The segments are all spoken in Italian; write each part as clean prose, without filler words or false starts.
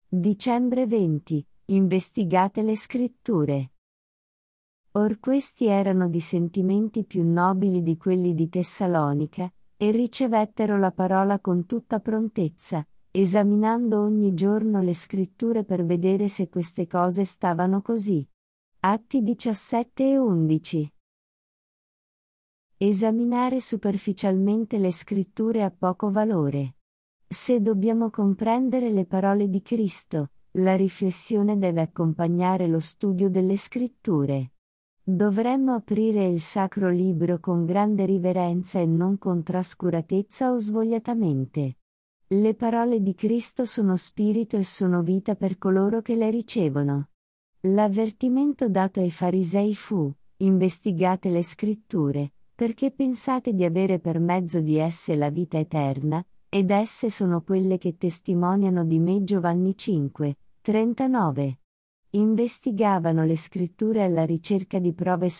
Dicembre 20. Investigate le scritture. Or questi erano di sentimenti più nobili di quelli di Tessalonica, e ricevettero la parola con tutta prontezza, esaminando ogni giorno le scritture per vedere se queste cose stavano così. Atti 17 e 11. Esaminare superficialmente le scritture ha poco valore. Se dobbiamo comprendere le parole di Cristo, la riflessione deve accompagnare lo studio delle scritture. Dovremmo aprire il sacro libro con grande riverenza e non con trascuratezza o svogliatamente. Le parole di Cristo sono spirito e sono vita per coloro che le ricevono. L'avvertimento dato ai farisei fu: investigate le scritture, perché pensate di avere per mezzo di esse la vita eterna, ed esse sono quelle che testimoniano di me. Giovanni 5, 39. Investigavano le scritture alla ricerca di prove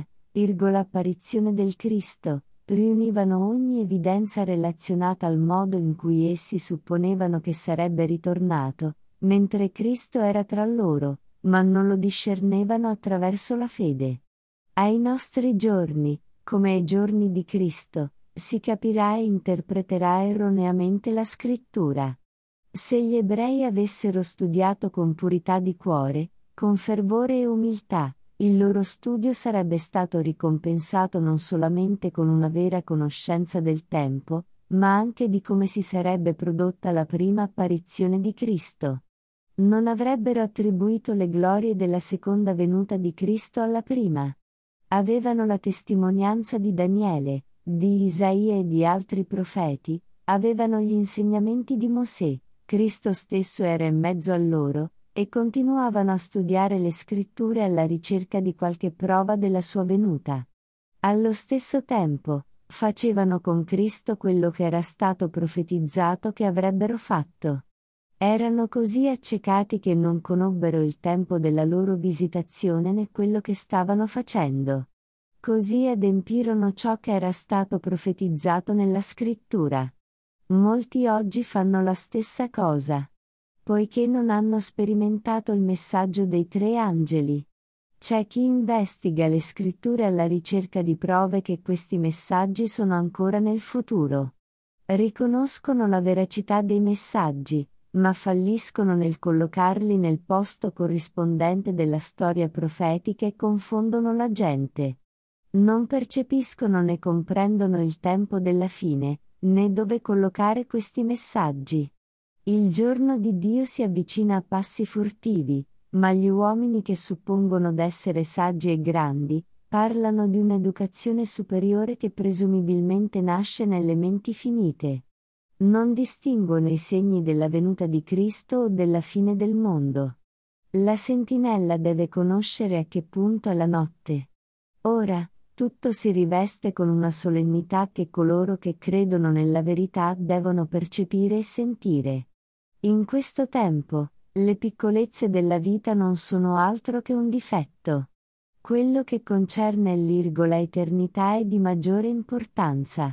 sull'apparizione del Cristo, riunivano ogni evidenza relazionata al modo in cui essi supponevano che sarebbe ritornato, mentre Cristo era tra loro, ma non lo discernevano attraverso la fede. Ai nostri giorni, come ai giorni di Cristo, si capirà e interpreterà erroneamente la scrittura. Se gli ebrei avessero studiato con purità di cuore, con fervore e umiltà, il loro studio sarebbe stato ricompensato non solamente con una vera conoscenza del tempo, ma anche di come si sarebbe prodotta la prima apparizione di Cristo. Non avrebbero attribuito le glorie della seconda venuta di Cristo alla prima. Avevano la testimonianza di Daniele, di Isaia e di altri profeti, avevano gli insegnamenti di Mosè, Cristo stesso era in mezzo a loro, e continuavano a studiare le scritture alla ricerca di qualche prova della sua venuta. Allo stesso tempo, facevano con Cristo quello che era stato profetizzato che avrebbero fatto. Erano così accecati che non conobbero il tempo della loro visitazione né quello che stavano facendo. Così adempirono ciò che era stato profetizzato nella scrittura. Molti oggi fanno la stessa cosa. Poiché non hanno sperimentato il messaggio dei tre angeli. C'è chi investiga le scritture alla ricerca di prove che questi messaggi sono ancora nel futuro. Riconoscono la veracità dei messaggi, ma falliscono nel collocarli nel posto corrispondente della storia profetica e confondono la gente. Non percepiscono né comprendono il tempo della fine, né dove collocare questi messaggi. Il giorno di Dio si avvicina a passi furtivi, ma gli uomini che suppongono d'essere saggi e grandi, parlano di un'educazione superiore che presumibilmente nasce nelle menti finite. Non distinguono i segni della venuta di Cristo o della fine del mondo. La sentinella deve conoscere a che punto è la notte. Ora, tutto si riveste con una solennità che coloro che credono nella verità devono percepire e sentire. In questo tempo, le piccolezze della vita non sono altro che un difetto. Quello che concerne l'eternità è di maggiore importanza.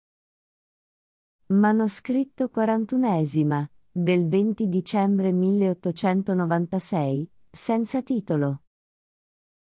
Manoscritto 41esima, del 20 dicembre 1896, senza titolo.